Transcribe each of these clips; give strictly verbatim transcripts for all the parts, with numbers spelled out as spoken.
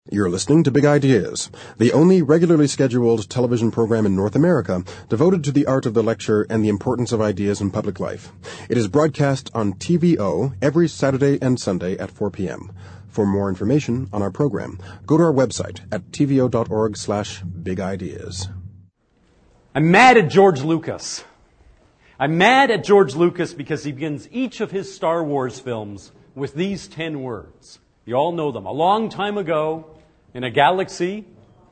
You're listening to Big Ideas, the only regularly scheduled television program in North America devoted to the art of the lecture and the importance of ideas in public life. It is broadcast on T V O every Saturday and Sunday at four p.m. For more information on our program, go to our website at tvo.org slash big ideas. I'm mad at George Lucas. I'm mad at George Lucas because he begins each of his Star Wars films with these ten words. You all know them. A long time ago, in a galaxy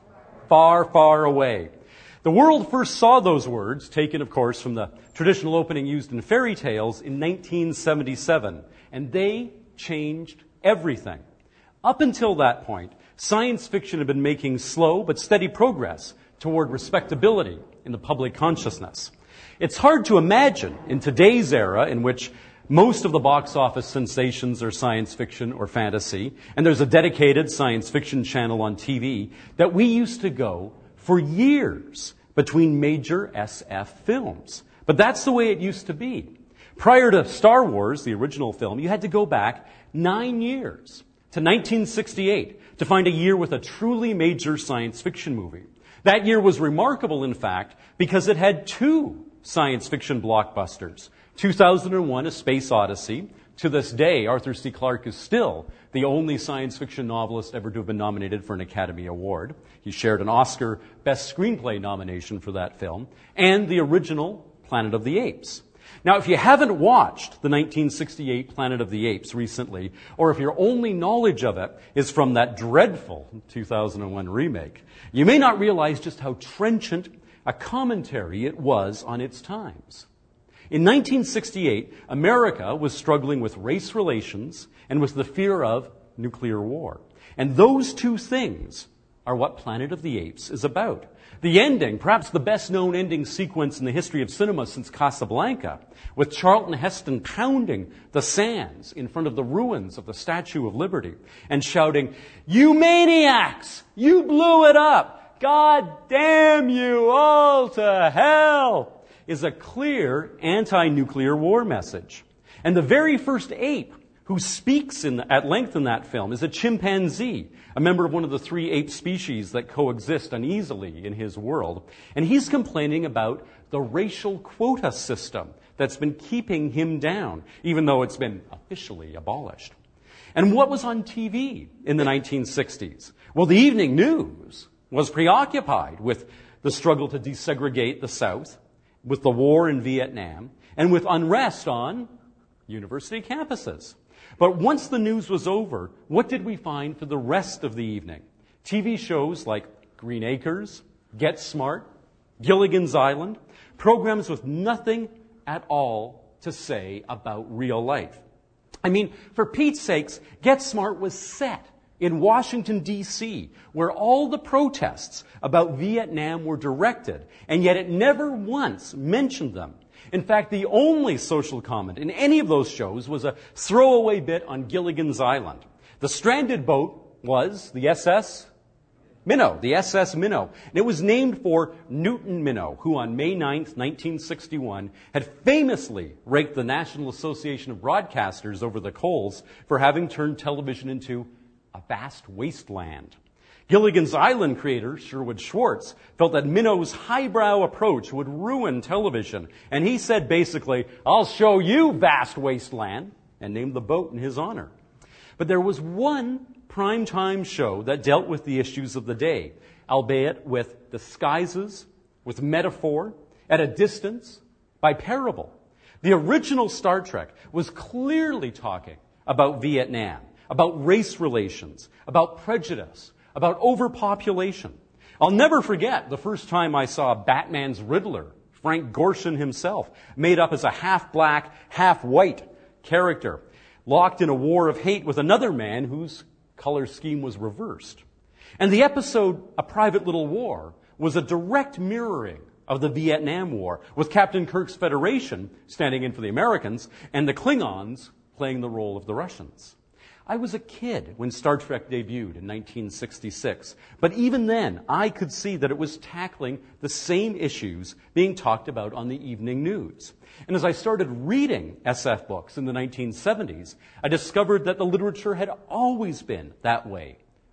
far, far away. The world first saw those words, taken, of course, from the traditional opening used in fairy tales in nineteen seventy-seven, and they changed everything. Up until that point, science fiction had been making slow but steady progress toward respectability in the public consciousness. It's hard to imagine in today's era in which most of the box office sensations are science fiction or fantasy, and there's a dedicated science fiction channel on T V, that we used to go for years between major S F films. But that's the way it used to be. Prior to Star Wars, the original film, you had to go back nine years to nineteen sixty-eight to find a year with a truly major science fiction movie. That year was remarkable, in fact, because it had two science fiction blockbusters. two thousand one, A Space Odyssey. To this day, Arthur C. Clarke is still the only science fiction novelist ever to have been nominated for an Academy Award. He shared an Oscar Best Screenplay nomination for that film. And the original Planet of the Apes. Now, if you haven't watched the nineteen sixty-eight Planet of the Apes recently, or if your only knowledge of it is from that dreadful two thousand one remake, you may not realize just how trenchant a commentary it was on its times. In nineteen sixty-eight, America was struggling with race relations and with the fear of nuclear war. And those two things are what Planet of the Apes is about. The ending, perhaps the best-known ending sequence in the history of cinema since Casablanca, with Charlton Heston pounding the sands in front of the ruins of the Statue of Liberty and shouting, "You maniacs! You blew it up! God damn you all to hell!" is a clear anti-nuclear war message. And the very first ape who speaks in, at length in that film is a chimpanzee, a member of one of the three ape species that coexist uneasily in his world. And he's complaining about the racial quota system that's been keeping him down, even though it's been officially abolished. And what was on T V in the nineteen sixties? Well, the evening news was preoccupied with the struggle to desegregate the South, with the war in Vietnam, and with unrest on university campuses. But once the news was over, what did we find for the rest of the evening? T V shows like Green Acres, Get Smart, Gilligan's Island, programs with nothing at all to say about real life. I mean, for Pete's sakes, Get Smart was set in Washington, D C, where all the protests about Vietnam were directed, and yet it never once mentioned them. In fact, the only social comment in any of those shows was a throwaway bit on Gilligan's Island. The stranded boat was the S S Minnow, the S S Minnow. And it was named for Newton Minnow, who on May ninth, nineteen sixty-one, had famously raked the National Association of Broadcasters over the coals for having turned television into a vast wasteland. Gilligan's Island creator Sherwood Schwartz felt that Minnow's highbrow approach would ruin television, and he said basically, "I'll show you vast wasteland," and named the boat in his honor. But there was one primetime show that dealt with the issues of the day, albeit with disguises, with metaphor, at a distance, by parable. The original Star Trek was clearly talking about Vietnam, about race relations, about prejudice, about overpopulation. I'll never forget the first time I saw Batman's Riddler, Frank Gorshin himself, made up as a half-black, half-white character, locked in a war of hate with another man whose color scheme was reversed. And the episode, A Private Little War, was a direct mirroring of the Vietnam War, with Captain Kirk's Federation standing in for the Americans and the Klingons playing the role of the Russians. I was a kid when Star Trek debuted in nineteen sixty-six, but even then I could see that it was tackling the same issues being talked about on the evening news. And as I started reading S F books in the nineteen seventies, I discovered that the literature had always been that way,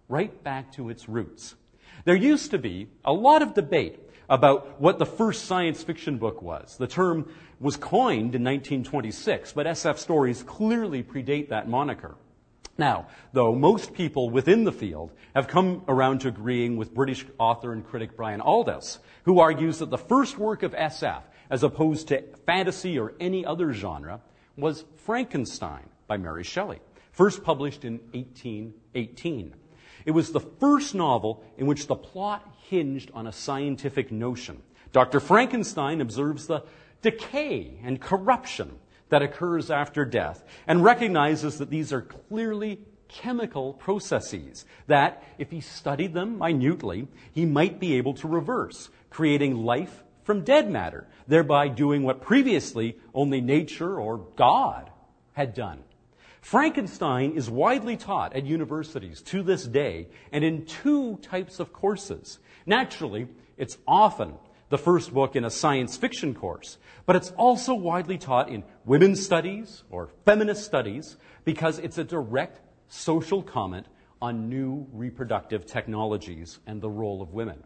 right back to its roots. There used to be a lot of debate about what the first science fiction book was. The term was coined in nineteen twenty-six, but S F stories clearly predate that moniker. Now, though, most people within the field have come around to agreeing with British author and critic Brian Aldiss, who argues that the first work of S F, as opposed to fantasy or any other genre, was Frankenstein by Mary Shelley, first published in eighteen eighteen. It was the first novel in which the plot hinged on a scientific notion. Doctor Frankenstein observes the decay and corruption that occurs after death and recognizes that these are clearly chemical processes that, if he studied them minutely, he might be able to reverse, creating life from dead matter, thereby doing what previously only nature or God had done. Frankenstein is widely taught at universities to this day and in two types of courses. Naturally, it's often the first book in a science fiction course, but it's also widely taught in women's studies or feminist studies because it's a direct social comment on new reproductive technologies and the role of women.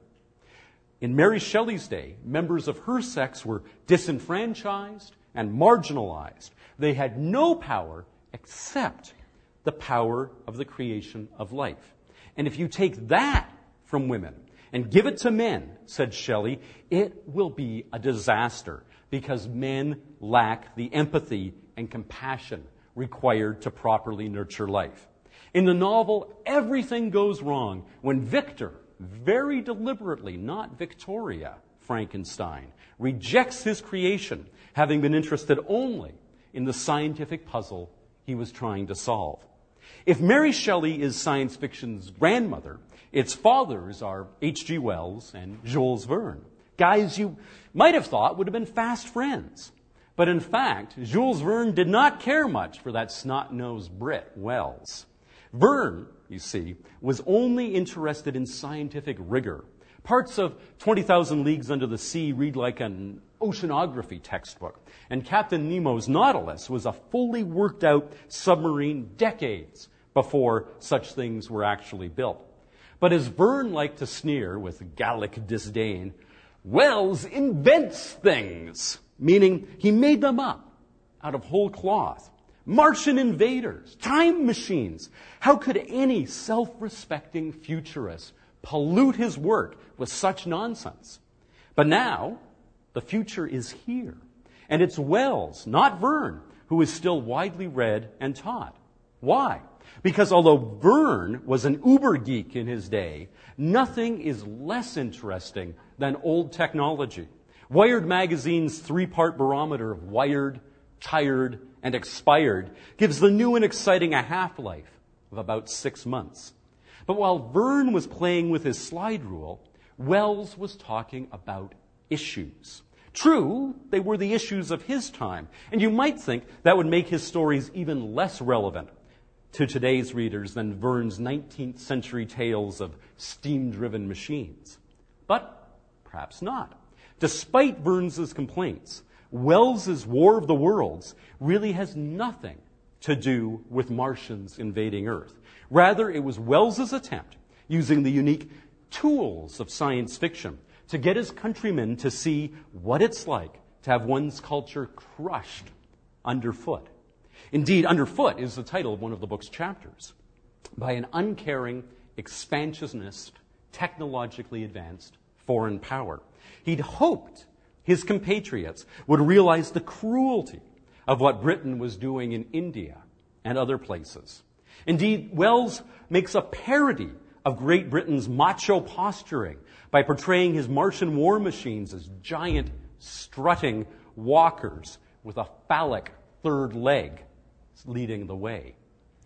In Mary Shelley's day, members of her sex were disenfranchised and marginalized. They had no power except the power of the creation of life. And if you take that from women and give it to men, said Shelley, it will be a disaster because men lack the empathy and compassion required to properly nurture life. In the novel, everything goes wrong when Victor, very deliberately, not Victoria, Frankenstein, rejects his creation, having been interested only in the scientific puzzle he was trying to solve. If Mary Shelley is science fiction's grandmother, its fathers are H G Wells and Jules Verne, guys you might have thought would have been fast friends. But in fact, Jules Verne did not care much for that snot-nosed Brit, Wells. Verne, you see, was only interested in scientific rigor. Parts of twenty thousand Leagues Under the Sea read like an oceanography textbook, and Captain Nemo's Nautilus was a fully worked out submarine decades before such things were actually built. But as Verne liked to sneer with Gallic disdain, Wells invents things, meaning he made them up out of whole cloth. Martian invaders, time machines. How could any self-respecting futurist pollute his work with such nonsense? But now, the future is here. And it's Wells, not Verne, who is still widely read and taught. Why? Because although Verne was an uber geek in his day, nothing is less interesting than old technology. Wired magazine's three-part barometer of wired, tired, and expired gives the new and exciting a half-life of about six months. But while Verne was playing with his slide rule, Wells was talking about issues. True, they were the issues of his time, and you might think that would make his stories even less relevant to today's readers than Verne's nineteenth century tales of steam-driven machines. But perhaps not. Despite Verne's complaints, Wells's War of the Worlds really has nothing to do with Martians invading Earth. Rather, it was Wells's attempt, using the unique tools of science fiction, to get his countrymen to see what it's like to have one's culture crushed underfoot. Indeed, Underfoot is the title of one of the book's chapters. By an uncaring, expansionist, technologically advanced foreign power. He'd hoped his compatriots would realize the cruelty of what Britain was doing in India and other places. Indeed, Wells makes a parody of Great Britain's macho posturing by portraying his Martian war machines as giant, strutting walkers with a phallic third leg leading the way.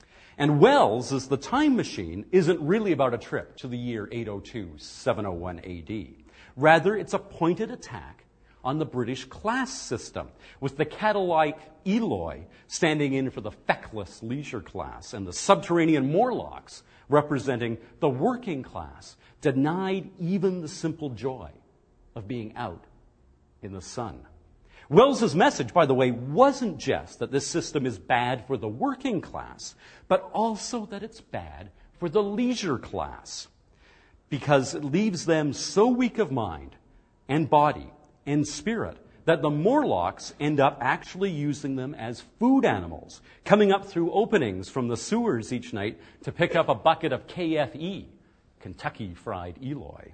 And Wells, as the time machine, isn't really about a trip to the year eight oh two, seven oh one A D. Rather, it's a pointed attack on the British class system, with the cattle-like Eloi standing in for the feckless leisure class and the subterranean Morlocks representing the working class, denied even the simple joy of being out in the sun. Wells's message, by the way, wasn't just that this system is bad for the working class, but also that it's bad for the leisure class, because it leaves them so weak of mind and body and spirit that the Morlocks end up actually using them as food animals, coming up through openings from the sewers each night to pick up a bucket of K F E, Kentucky Fried Eloy.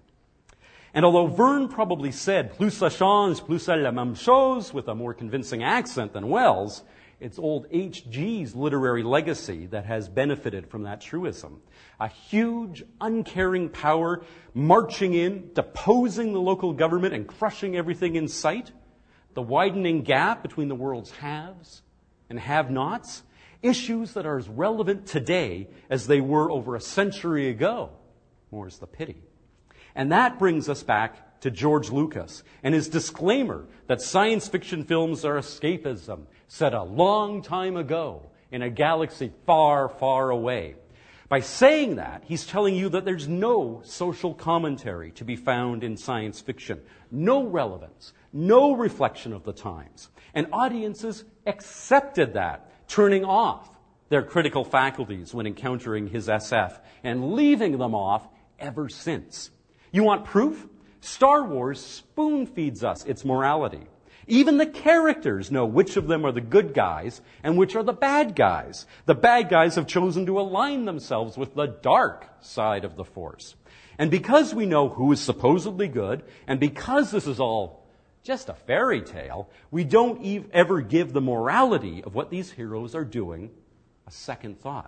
And although Verne probably said plus ça change, plus c'est la même chose with a more convincing accent than Wells, it's old H G's literary legacy that has benefited from that truism. A huge, uncaring power marching in, deposing the local government and crushing everything in sight. The widening gap between the world's haves and have-nots. Issues that are as relevant today as they were over a century ago. More's the pity. And that brings us back to George Lucas and his disclaimer that science fiction films are escapism, said a long time ago in a galaxy far, far away. By saying that, he's telling you that there's no social commentary to be found in science fiction, no relevance, no reflection of the times. And audiences accepted that, turning off their critical faculties when encountering his S F and leaving them off ever since. You want proof? Star Wars spoon-feeds us its morality. Even the characters know which of them are the good guys and which are the bad guys. The bad guys have chosen to align themselves with the dark side of the Force. And because we know who is supposedly good, and because this is all just a fairy tale, we don't ev- ever give the morality of what these heroes are doing a second thought.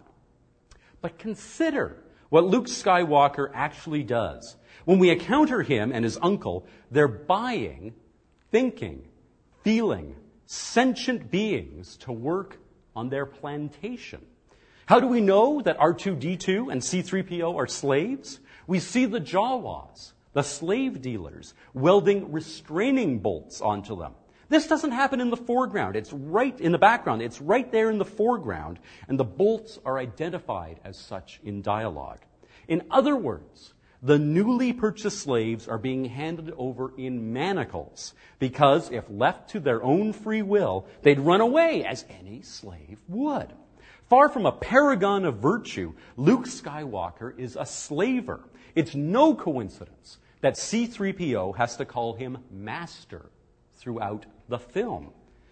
But consider what Luke Skywalker actually does. When we encounter him and his uncle, they're buying, thinking, feeling, sentient beings to work on their plantation. How do we know that R two D two and C three P O are slaves? We see the Jawas, the slave dealers, welding restraining bolts onto them. This doesn't happen in the foreground. It's right in the background. It's right there in the foreground, and the bolts are identified as such in dialogue. In other words, the newly purchased slaves are being handed over in manacles because if left to their own free will, they'd run away as any slave would. Far from a paragon of virtue, Luke Skywalker is a slaver. It's no coincidence that C three P O has to call him master throughout the film.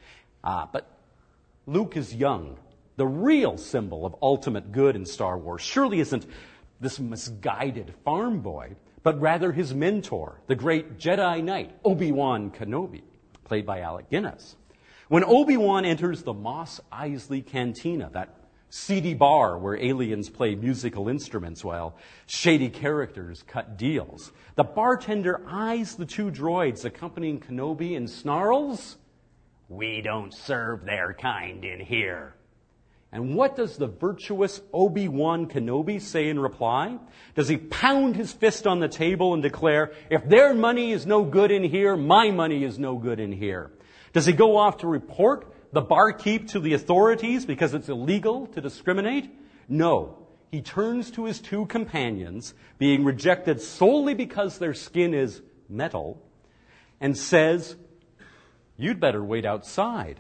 Uh, but Luke is young. The real symbol of ultimate good in Star Wars surely isn't this misguided farm boy, but rather his mentor, the great Jedi Knight, Obi-Wan Kenobi, played by Alec Guinness. When Obi-Wan enters the Mos Eisley Cantina, that seedy bar where aliens play musical instruments while shady characters cut deals, the bartender eyes the two droids accompanying Kenobi and snarls, "We don't serve their kind in here." And what does the virtuous Obi-Wan Kenobi say in reply? Does he pound his fist on the table and declare, "If their money is no good in here, my money is no good in here"? Does he go off to report the barkeep to the authorities because it's illegal to discriminate? No. He turns to his two companions, being rejected solely because their skin is metal, and says, "You'd better wait outside."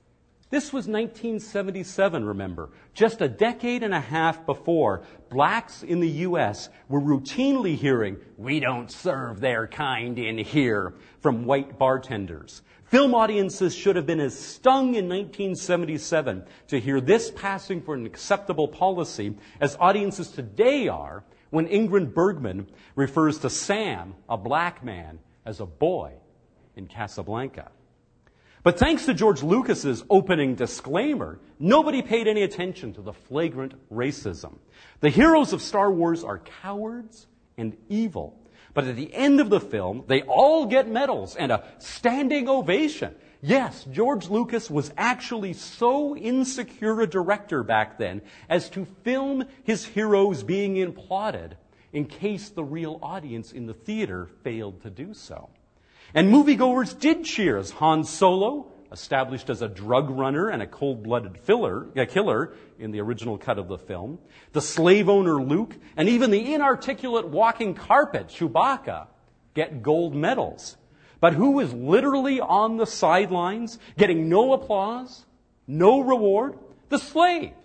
This was nineteen seventy-seven, remember. Just a decade and a half before, blacks in the U S were routinely hearing, "We don't serve their kind in here," from white bartenders. Film audiences should have been as stung in nineteen seventy-seven to hear this passing for an acceptable policy as audiences today are when Ingrid Bergman refers to Sam, a black man, as a boy in Casablanca. But thanks to George Lucas's opening disclaimer, nobody paid any attention to the flagrant racism. The heroes of Star Wars are cowards and evil. But at the end of the film, they all get medals and a standing ovation. Yes, George Lucas was actually so insecure a director back then as to film his heroes being applauded in case the real audience in the theater failed to do so. And moviegoers did cheer as Han Solo, established as a drug runner and a cold-blooded filler, a killer in the original cut of the film, the slave owner Luke, and even the inarticulate walking carpet Chewbacca get gold medals. But who is literally on the sidelines, getting no applause, no reward? The slaves,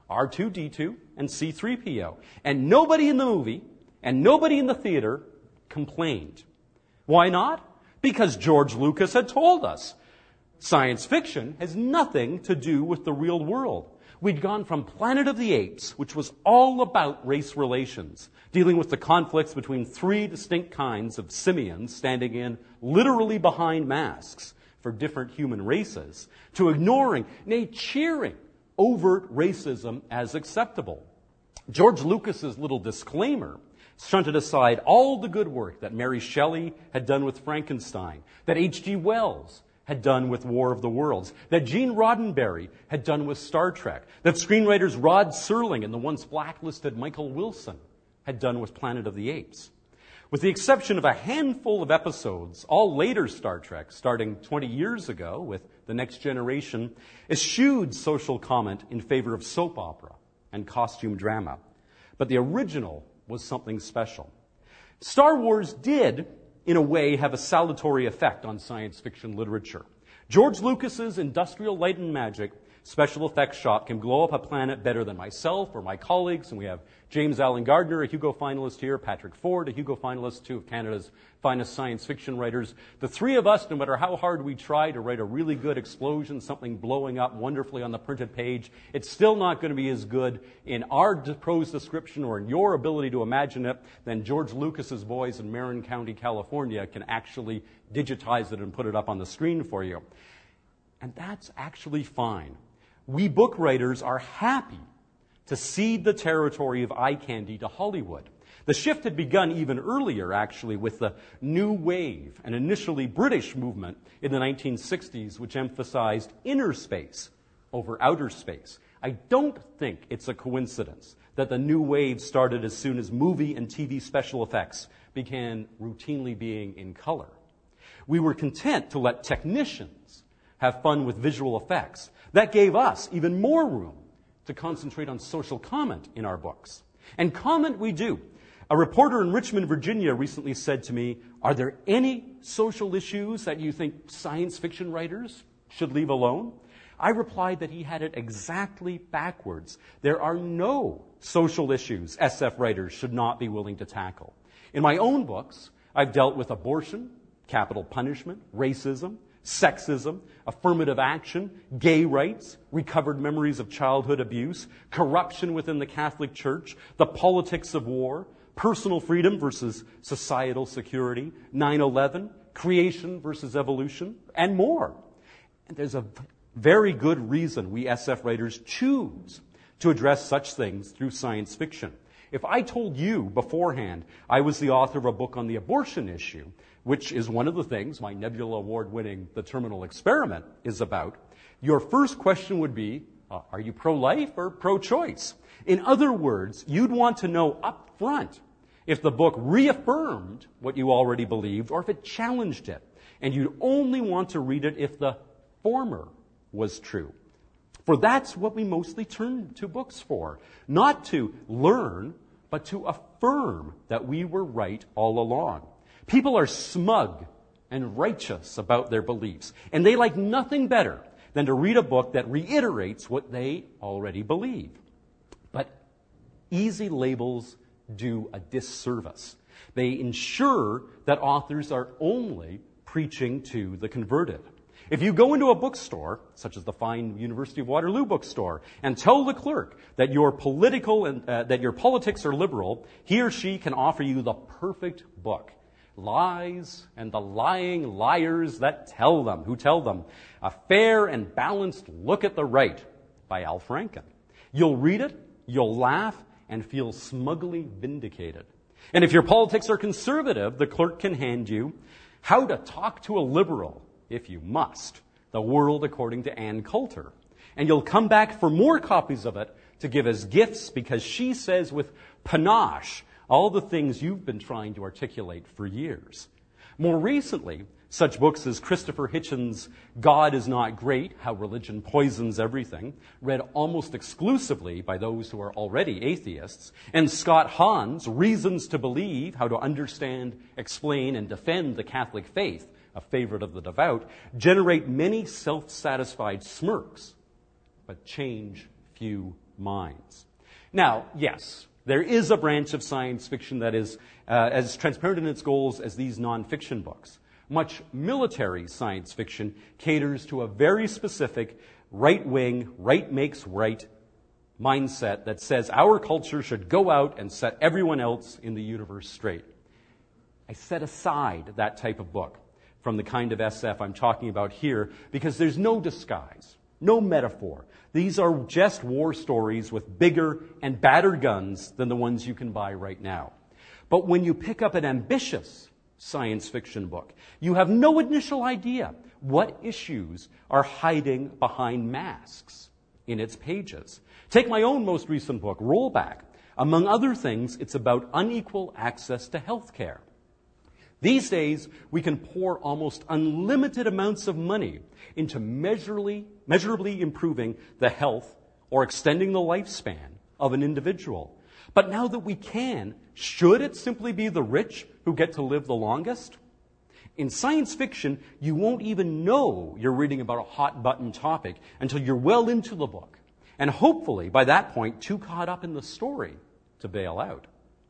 R two D two and C three P O. And nobody in the movie and nobody in the theater complained. Why not? Because George Lucas had told us science fiction has nothing to do with the real world. We'd gone from Planet of the Apes, which was all about race relations, dealing with the conflicts between three distinct kinds of simians standing in literally behind masks for different human races, to ignoring, nay, cheering overt racism as acceptable. George Lucas's little disclaimer shunted aside all the good work that Mary Shelley had done with Frankenstein, that H G Wells had done with War of the Worlds, that Gene Roddenberry had done with Star Trek, that screenwriters Rod Serling and the once blacklisted Michael Wilson had done with Planet of the Apes. With the exception of a handful of episodes, all later Star Trek, starting twenty years ago with The Next Generation, eschewed social comment in favor of soap opera and costume drama. But the original was something special. Star Wars did, in a way, have a salutary effect on science fiction literature. George Lucas's Industrial Light and Magic special effects shop can blow up a planet better than myself or my colleagues, and we have James Allen Gardner, a Hugo finalist here, Patrick Ford, a Hugo finalist, two of Canada's finest science fiction writers. The three of us, no matter how hard we try to write a really good explosion, something blowing up wonderfully on the printed page, it's still not going to be as good in our prose description or in your ability to imagine it than George Lucas's boys in Marin County, California can actually digitize it and put it up on the screen for you. And that's actually fine. We book writers are happy to cede the territory of eye candy to Hollywood. The shift had begun even earlier, actually, with the New Wave, an initially British movement in the nineteen sixties, which emphasized inner space over outer space. I don't think it's a coincidence that the New Wave started as soon as movie and T V special effects began routinely being in color. We were content to let technicians have fun with visual effects. That gave us even more room to concentrate on social comment in our books. And comment we do. A reporter in Richmond, Virginia recently said to me, "Are there any social issues that you think science fiction writers should leave alone?" I replied that he had it exactly backwards. There are no social issues S F writers should not be willing to tackle. In my own books, I've dealt with abortion, capital punishment, racism, sexism, affirmative action, gay rights, recovered memories of childhood abuse, corruption within the Catholic Church, the politics of war, personal freedom versus societal security, nine eleven, creation versus evolution, and more. And there's a very good reason we S F writers choose to address such things through science fiction. If I told you beforehand I was the author of a book on the abortion issue, which is one of the things my Nebula Award-winning The Terminal Experiment is about, your first question would be, uh, are you pro-life or pro-choice? In other words, you'd want to know up front if the book reaffirmed what you already believed or if it challenged it. And you'd only want to read it if the former was true. For that's what we mostly turn to books for. Not to learn, but to affirm that we were right all along. People are smug and righteous about their beliefs, and they like nothing better than to read a book that reiterates what they already believe. But easy labels do a disservice. They ensure that authors are only preaching to the converted. If you go into a bookstore, such as the fine University of Waterloo bookstore, and tell the clerk that your political and uh, that your politics are liberal, he or she can offer you the perfect book. Lies and the lying liars that tell them, who tell them. A Fair and Balanced Look at the Right by Al Franken. You'll read it, you'll laugh, and feel smugly vindicated. And if your politics are conservative, the clerk can hand you How to Talk to a Liberal, if you must, The World According to Ann Coulter. And you'll come back for more copies of it to give as gifts because she says with panache all the things you've been trying to articulate for years. More recently, such books as Christopher Hitchens' God is Not Great, How Religion Poisons Everything, read almost exclusively by those who are already atheists, and Scott Hahn's Reasons to Believe, How to Understand, Explain, and Defend the Catholic Faith, a favorite of the devout, generate many self-satisfied smirks, but change few minds. Now, yes, there is a branch of science fiction that is uh, as transparent in its goals as these nonfiction books. Much military science fiction caters to a very specific right-wing, right makes right mindset that says our culture should go out and set everyone else in the universe straight. I set aside that type of book from the kind of S F I'm talking about here because there's no disguise, no metaphor. These are just war stories with bigger and badder guns than the ones you can buy right now. But when you pick up an ambitious science fiction book, you have no initial idea what issues are hiding behind masks in its pages. Take my own most recent book, Rollback. Among other things, it's about unequal access to health care. These days, we can pour almost unlimited amounts of money into measurably, measurably improving the health or extending the lifespan of an individual. But now that we can, should it simply be the rich who get to live the longest? In science fiction, you won't even know you're reading about a hot-button topic until you're well into the book, and hopefully, by that point, too caught up in the story to bail out.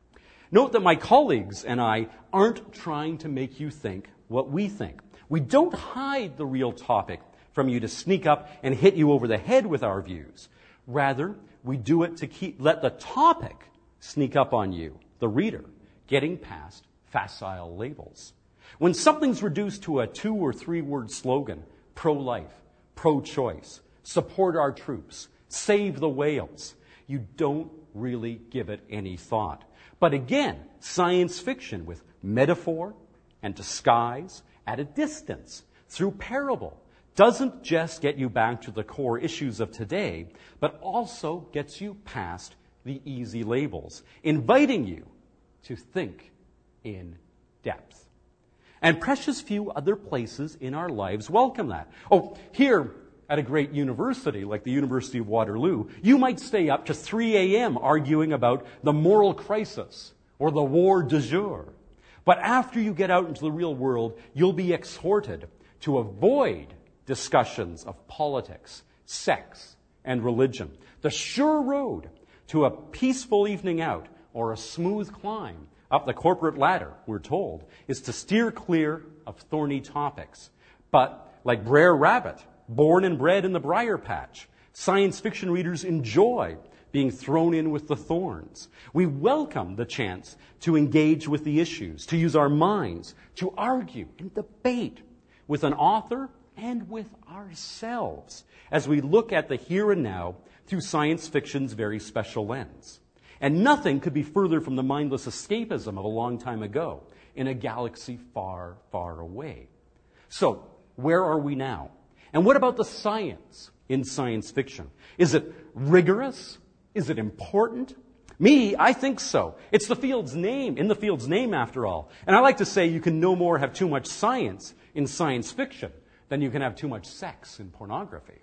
Note that my colleagues and I aren't trying to make you think what we think. We don't hide the real topic from you to sneak up and hit you over the head with our views. Rather, we do it to keep let the topic sneak up on you, the reader, getting past facile labels. When something's reduced to a two or three word slogan, pro-life, pro-choice, support our troops, save the whales, you don't really give it any thought. But again, science fiction with metaphor and disguise at a distance through parable doesn't just get you back to the core issues of today, but also gets you past the easy labels, inviting you to think in depth. And precious few other places in our lives welcome that. Oh, here at a great university like the University of Waterloo, you might stay up to three a.m. arguing about the moral crisis or the war du jour. But after you get out into the real world, you'll be exhorted to avoid discussions of politics, sex, and religion. The sure road to a peaceful evening out or a smooth climb up the corporate ladder, we're told, is to steer clear of thorny topics. But like Brer Rabbit, born and bred in the briar patch, science fiction readers enjoy being thrown in with the thorns. We welcome the chance to engage with the issues, to use our minds, to argue and debate with an author and with ourselves as we look at the here and now through science fiction's very special lens. And nothing could be further from the mindless escapism of a long time ago in a galaxy far, far away. So, where are we now? And what about the science in science fiction? Is it rigorous? Is it important? Me, I think so. It's the field's name, in the field's name after all. And I like to say you can no more have too much science in science fiction than you can have too much sex in pornography.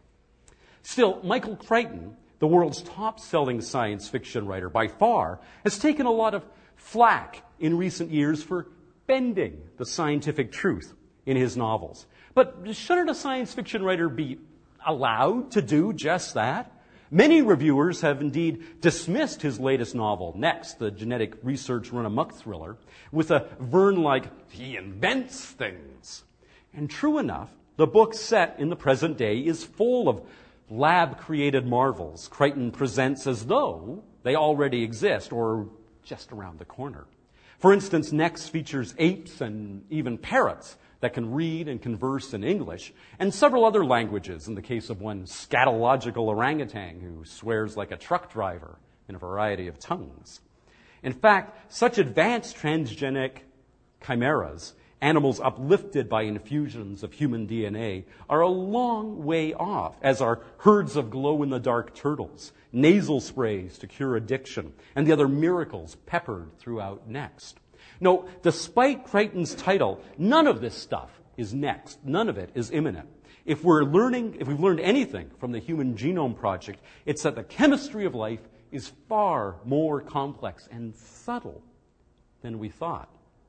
Still, Michael Crichton, the world's top-selling science fiction writer by far, has taken a lot of flack in recent years for bending the scientific truth in his novels. But shouldn't a science fiction writer be allowed to do just that? Many reviewers have indeed dismissed his latest novel, Next, the genetic research run-amok thriller, with a Verne-like, he invents things. And true enough, the book set in the present day is full of lab-created marvels Crichton presents as though they already exist or just around the corner. For instance, Next features apes and even parrots that can read and converse in English, and several other languages in the case of one scatological orangutan who swears like a truck driver in a variety of tongues. In fact, such advanced transgenic chimeras, animals uplifted by infusions of human D N A, are a long way off, as are herds of glow-in-the-dark turtles, nasal sprays to cure addiction, and the other miracles peppered throughout Next. No, despite Crichton's title, none of this stuff is next. None of it is imminent. If we're learning, if we've learned anything from the Human Genome Project, it's that the chemistry of life is far more complex and subtle than we thought.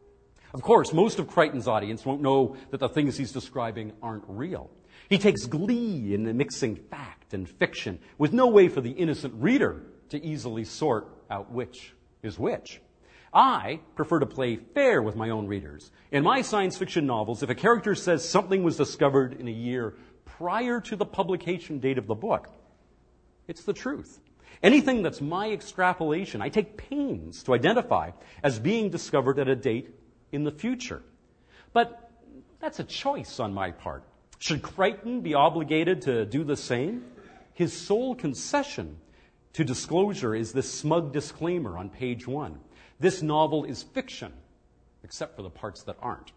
Of course, most of Crichton's audience won't know that the things he's describing aren't real. He takes glee in mixing fact and fiction, with no way for the innocent reader to easily sort out which is which. I prefer to play fair with my own readers. In my science fiction novels, if a character says something was discovered in a year prior to the publication date of the book, it's the truth. Anything that's my extrapolation, I take pains to identify as being discovered at a date in the future. But that's a choice on my part. Should Crichton be obligated to do the same? His sole concession to disclosure is this smug disclaimer on page one. This novel is fiction, except for the parts that aren't.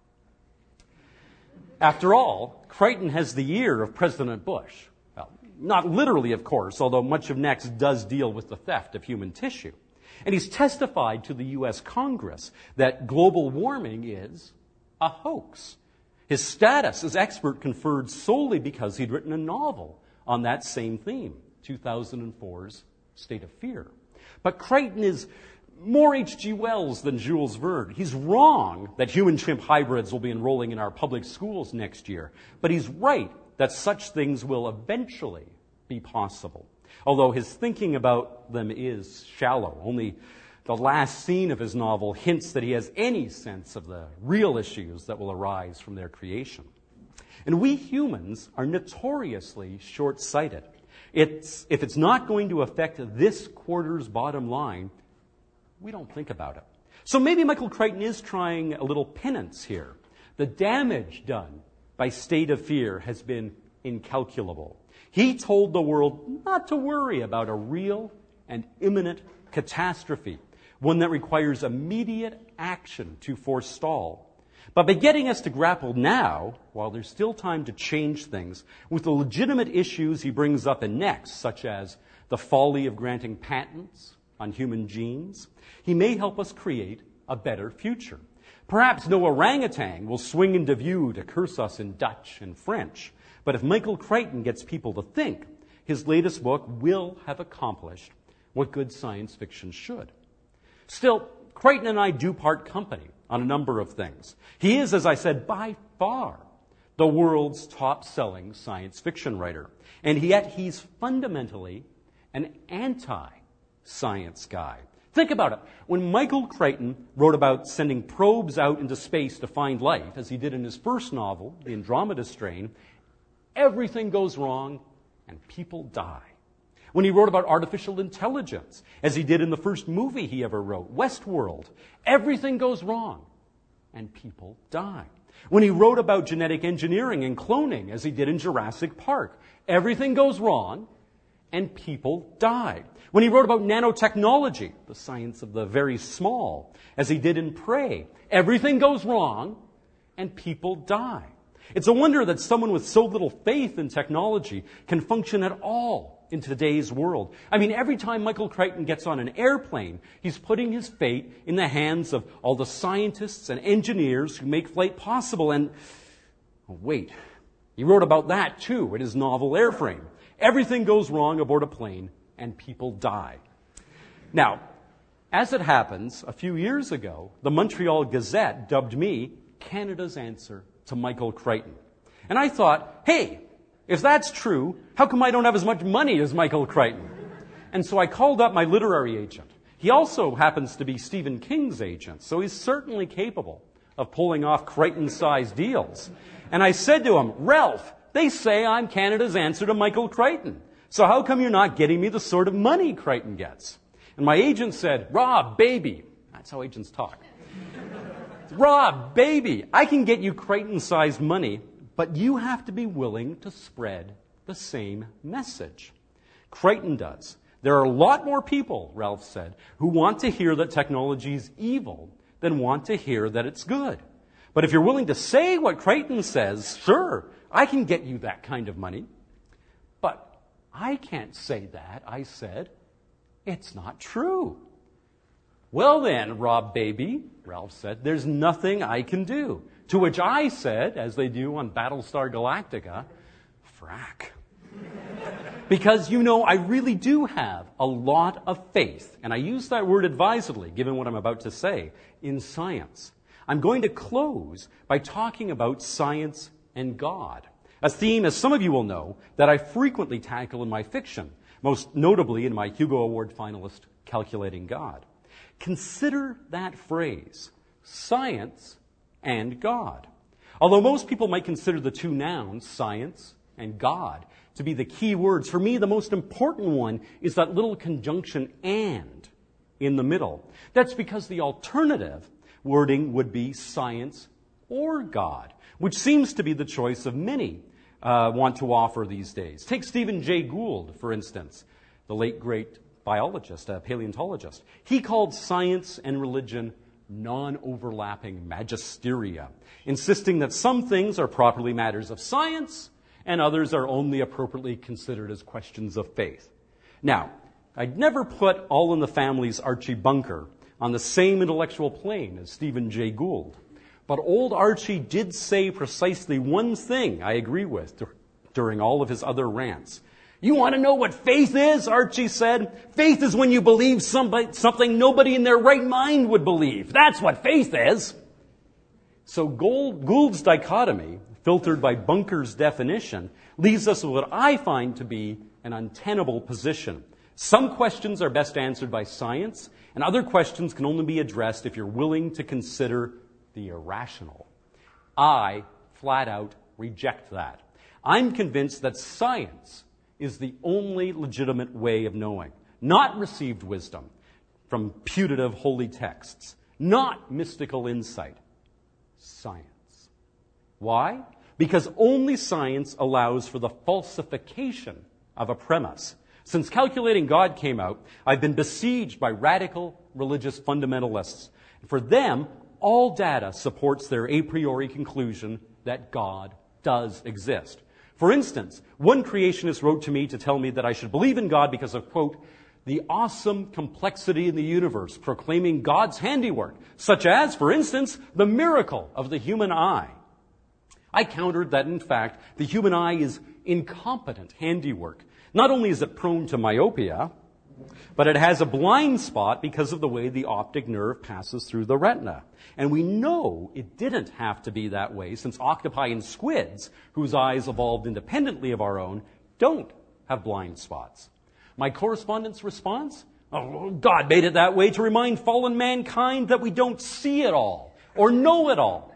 After all, Crichton has the ear of President Bush. Well, not literally, of course, although much of Next does deal with the theft of human tissue. And he's testified to the U S Congress that global warming is a hoax. His status as expert conferred solely because he'd written a novel on that same theme, two thousand four's State of Fear. But Crichton is more H G Wells than Jules Verne. He's wrong that human-chimp hybrids will be enrolling in our public schools next year, but he's right that such things will eventually be possible. Although his thinking about them is shallow. Only the last scene of his novel hints that he has any sense of the real issues that will arise from their creation. And we humans are notoriously short-sighted. It's, if it's not going to affect this quarter's bottom line, we don't think about it. So maybe Michael Crichton is trying a little penance here. The damage done by State of Fear has been incalculable. He told the world not to worry about a real and imminent catastrophe, one that requires immediate action to forestall. But by getting us to grapple now, while there's still time to change things, with the legitimate issues he brings up in Next, such as the folly of granting patents on human genes, he may help us create a better future. Perhaps no orangutan will swing into view to curse us in Dutch and French, but if Michael Crichton gets people to think, his latest book will have accomplished what good science fiction should. Still, Crichton and I do part company on a number of things. He is, as I said, by far the world's top-selling science fiction writer, and yet he's fundamentally an anti-science guy. Think about it. When Michael Crichton wrote about sending probes out into space to find life, as he did in his first novel, The Andromeda Strain, everything goes wrong and people die. When he wrote about artificial intelligence, as he did in the first movie he ever wrote, Westworld, everything goes wrong and people die. When he wrote about genetic engineering and cloning, as he did in Jurassic Park, everything goes wrong and people die. When he wrote about nanotechnology, the science of the very small, as he did in Prey, everything goes wrong and people die. It's a wonder that someone with so little faith in technology can function at all in today's world. I mean, every time Michael Crichton gets on an airplane, he's putting his fate in the hands of all the scientists and engineers who make flight possible. And, oh, wait, he wrote about that too in his novel Airframe. Everything goes wrong aboard a plane and people die. Now, as it happens, a few years ago, the Montreal Gazette dubbed me Canada's answer to Michael Crichton. And I thought, hey, if that's true, how come I don't have as much money as Michael Crichton? And so I called up my literary agent. He also happens to be Stephen King's agent, so he's certainly capable of pulling off Crichton-sized deals. And I said to him, Ralph, they say I'm Canada's answer to Michael Crichton. So how come you're not getting me the sort of money Crichton gets? And my agent said, Rob, baby. That's how agents talk. Rob, baby, I can get you Crichton-sized money, but you have to be willing to spread the same message. Crichton does. There are a lot more people, Ralph said, who want to hear that technology is evil than want to hear that it's good. But if you're willing to say what Crichton says, sure, I can get you that kind of money. But I can't say that, I said. It's not true. Well then, Rob baby, Ralph said, there's nothing I can do. To which I said, as they do on Battlestar Galactica, frack. Because, you know, I really do have a lot of faith, and I use that word advisedly, given what I'm about to say, in science. I'm going to close by talking about science and God, a theme, as some of you will know, that I frequently tackle in my fiction, most notably in my Hugo Award finalist, Calculating God. Consider that phrase, science and God. Although most people might consider the two nouns, science and God, to be the key words, for me the most important one is that little conjunction and in the middle. That's because the alternative wording would be science or God, which seems to be the choice of many uh, want to offer these days. Take Stephen Jay Gould, for instance, the late great biologist, a paleontologist. He called science and religion non-overlapping magisteria, insisting that some things are properly matters of science and others are only appropriately considered as questions of faith. Now, I'd never put All in the Family's Archie Bunker on the same intellectual plane as Stephen Jay Gould. But old Archie did say precisely one thing I agree with during all of his other rants. You want to know what faith is? Archie said. Faith is when you believe somebody, something nobody in their right mind would believe. That's what faith is. So Gould, Gould's dichotomy, filtered by Bunker's definition, leaves us with what I find to be an untenable position. Some questions are best answered by science, and other questions can only be addressed if you're willing to consider the irrational. I, flat out, reject that. I'm convinced that science is the only legitimate way of knowing, not received wisdom from putative holy texts, not mystical insight. Science. Why? Because only science allows for the falsification of a premise. Since Calculating God came out, I've been besieged by radical religious fundamentalists. For them, all data supports their a priori conclusion that God does exist. For instance, one creationist wrote to me to tell me that I should believe in God because of, quote, the awesome complexity in the universe, proclaiming God's handiwork, such as, for instance, the miracle of the human eye. I countered that, in fact, the human eye is incompetent handiwork. Not only is it prone to myopia, but it has a blind spot because of the way the optic nerve passes through the retina. And we know it didn't have to be that way, since octopi and squids, whose eyes evolved independently of our own, don't have blind spots. My correspondent's response? Oh, God made it that way to remind fallen mankind that we don't see it all or know it all.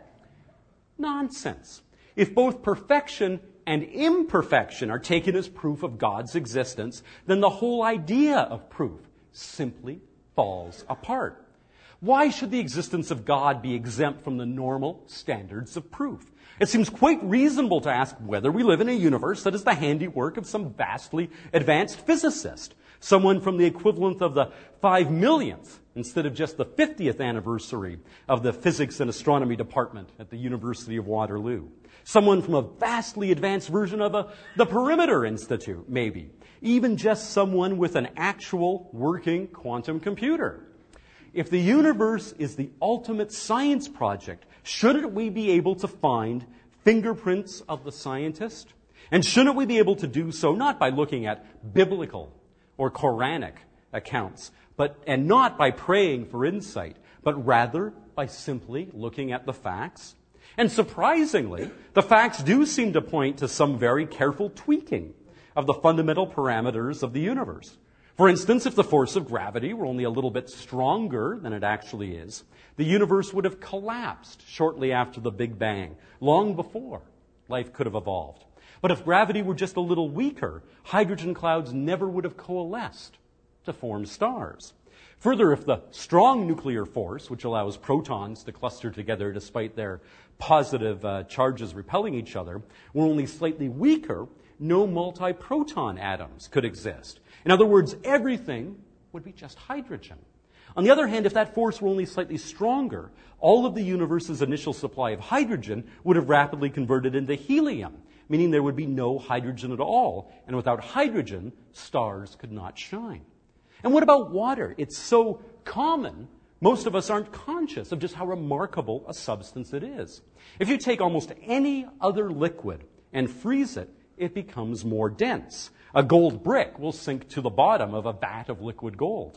Nonsense. If both perfection and imperfection are taken as proof of God's existence, then the whole idea of proof simply falls apart. Why should the existence of God be exempt from the normal standards of proof? It seems quite reasonable to ask whether we live in a universe that is the handiwork of some vastly advanced physicist, someone from the equivalent of the five millionth instead of just the fiftieth anniversary of the physics and astronomy department at the University of Waterloo. Someone from a vastly advanced version of a, the Perimeter Institute, maybe. Even just someone with an actual working quantum computer. If the universe is the ultimate science project, shouldn't we be able to find fingerprints of the scientist? And shouldn't we be able to do so not by looking at biblical or Quranic accounts, but and not by praying for insight, but rather by simply looking at the facts? And surprisingly, the facts do seem to point to some very careful tweaking of the fundamental parameters of the universe. For instance, if the force of gravity were only a little bit stronger than it actually is, the universe would have collapsed shortly after the Big Bang, long before life could have evolved. But if gravity were just a little weaker, hydrogen clouds never would have coalesced to form stars. Further, if the strong nuclear force, which allows protons to cluster together despite their positive uh, charges repelling each other, were only slightly weaker, no multi-proton atoms could exist. In other words, everything would be just hydrogen. On the other hand, if that force were only slightly stronger, all of the universe's initial supply of hydrogen would have rapidly converted into helium, meaning there would be no hydrogen at all. And without hydrogen, stars could not shine. And what about water? It's so common, most of us aren't conscious of just how remarkable a substance it is. If you take almost any other liquid and freeze it, it becomes more dense. A gold brick will sink to the bottom of a vat of liquid gold.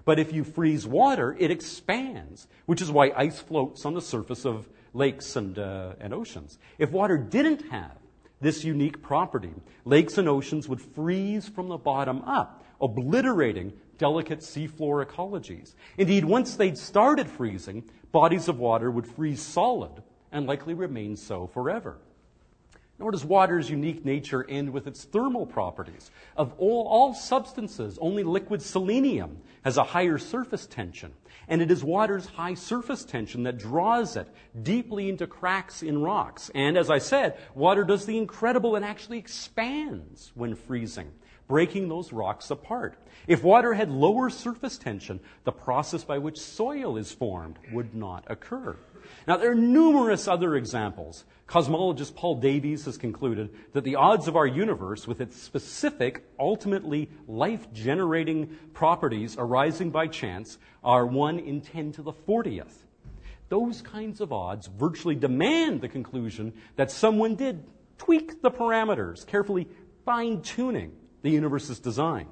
But if you freeze water, it expands, which is why ice floats on the surface of lakes and, uh, and oceans. If water didn't have this unique property, lakes and oceans would freeze from the bottom up, obliterating delicate seafloor ecologies. Indeed, once they'd started freezing, bodies of water would freeze solid and likely remain so forever. Nor does water's unique nature end with its thermal properties. Of all, all substances, only liquid selenium has a higher surface tension. And it is water's high surface tension that draws it deeply into cracks in rocks. And as I said, water does the incredible and actually expands when freezing, breaking those rocks apart. If water had lower surface tension, the process by which soil is formed would not occur. Now, there are numerous other examples. Cosmologist Paul Davies has concluded that the odds of our universe, with its specific, ultimately life-generating properties arising by chance, are one in ten to the fortieth. Those kinds of odds virtually demand the conclusion that someone did tweak the parameters, carefully fine-tuning the universe's design.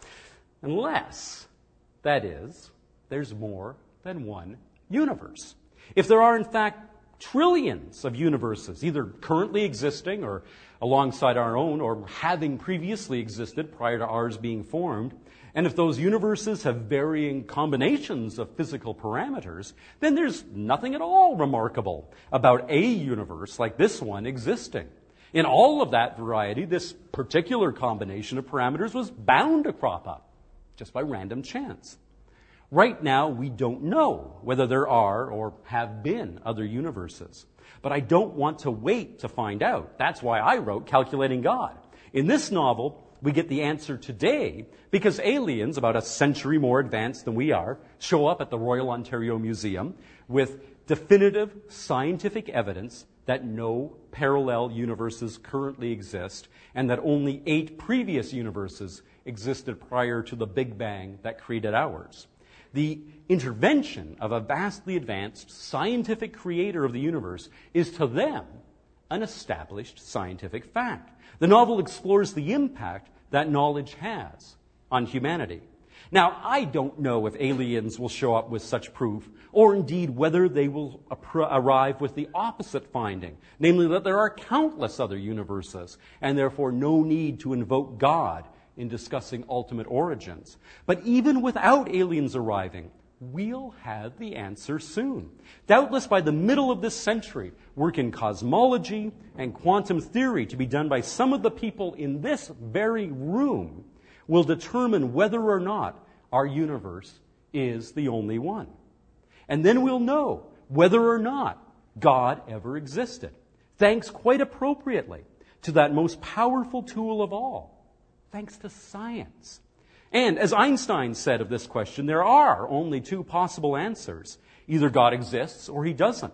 Unless, that is, there's more than one universe. If there are, in fact, trillions of universes, either currently existing or alongside our own, or having previously existed prior to ours being formed, and if those universes have varying combinations of physical parameters, then there's nothing at all remarkable about a universe like this one existing. In all of that variety, this particular combination of parameters was bound to crop up, just by random chance. Right now, we don't know whether there are or have been other universes. But I don't want to wait to find out. That's why I wrote Calculating God. In this novel, we get the answer today because aliens, about a century more advanced than we are, show up at the Royal Ontario Museum with definitive scientific evidence that no parallel universes currently exist and that only eight previous universes existed prior to the Big Bang that created ours. The intervention of a vastly advanced scientific creator of the universe is to them an established scientific fact. The novel explores the impact that knowledge has on humanity. Now, I don't know if aliens will show up with such proof, or indeed whether they will arrive with the opposite finding, namely that there are countless other universes, and therefore no need to invoke God in discussing ultimate origins. But even without aliens arriving, we'll have the answer soon. Doubtless by the middle of this century, work in cosmology and quantum theory to be done by some of the people in this very room will determine whether or not our universe is the only one. And then we'll know whether or not God ever existed, thanks quite appropriately to that most powerful tool of all, thanks to science. And as Einstein said of this question, there are only two possible answers. Either God exists or he doesn't.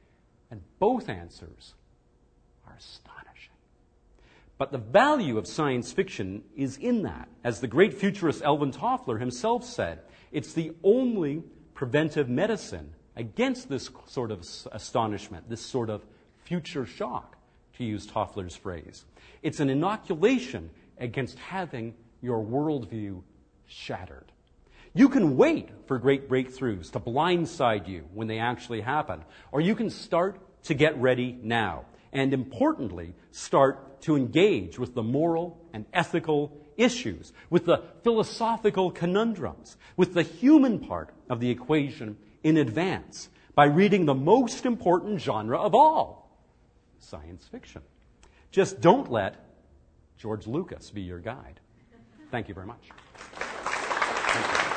And both answers are astonishing. But the value of science fiction is in that. As the great futurist Alvin Toffler himself said, it's the only preventive medicine against this sort of astonishment, this sort of future shock, to use Toffler's phrase. It's an inoculation against having your worldview shattered. You can wait for great breakthroughs to blindside you when they actually happen, or you can start to get ready now, and importantly, start to engage with the moral and ethical issues, with the philosophical conundrums, with the human part of the equation in advance, by reading the most important genre of all, science fiction. Just don't let George Lucas be your guide. Thank you very much. Thank you.